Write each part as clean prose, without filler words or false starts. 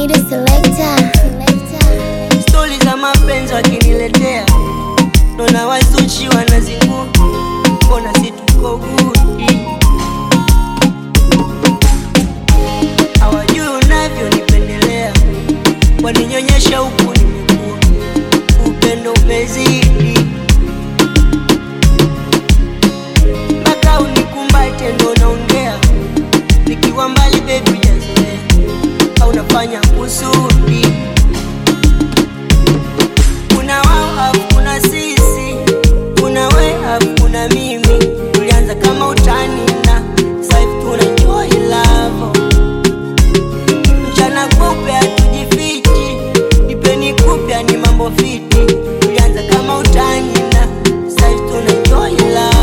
need a selector. Stories za mapenzi wakiniletea, nona wazuchi wanazingu, mbona si tuko good. Hawajui unavyonipendelea, waninyonyesha huku nimekuwa, upendo umezidi. Mpaka unikumbate ndo naongea, nikiwa mbali baby hujazoea, au nafanya kusudi. Kuna wao hafu kuna sisi, kuna we hafu kuna mimi. Tulianza kama utani na sasa hivi tunaenjoy love. Mchana kupe hatujifichi, nipeni kupya ni mambo fiti. Tulianza kama utani na sasa hivi tunaenjoy love.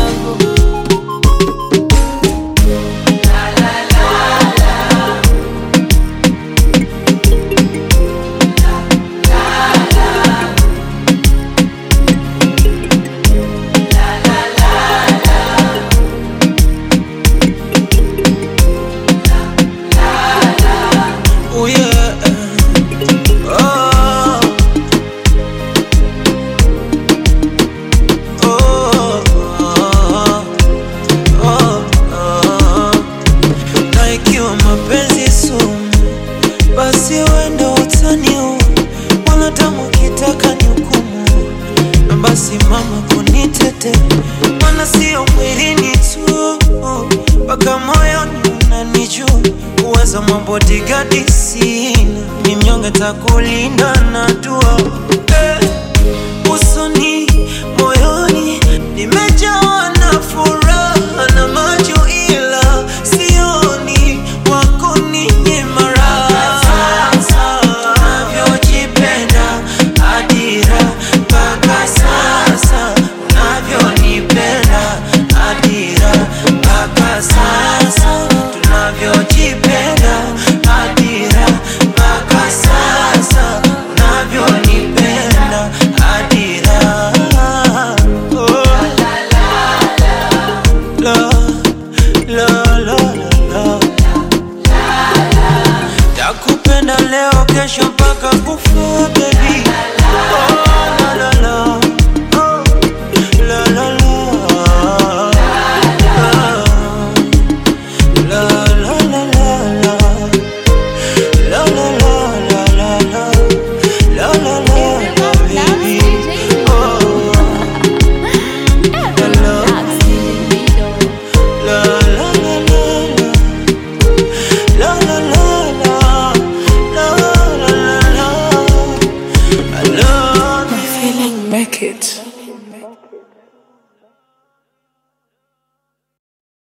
Oh yeah, oh, oh, oh, oh. Na ikiwa mapenzi sumu, basi wenda utaniua, wala tamu kitaka nihukumu, na basi mama kunitete, maana sio mwilini tu, mpaka moyoni unanijua. Uwezo mabodigadi sina, ni mnyonge takulinda na dua. Usoni, moyoni, nimejawa na furaha na macho ila sioni wako ninyima raha. Sasa unavyojipenda adira, mpaka sasa unavyonipenda adira, mpaka sasa tunavyojipenda adira, mpaka sasa unavyonipenda adira. Oh. La, la, la, la. Takupenda leo kesho mpaka kufa baby. Oh, la, la, la.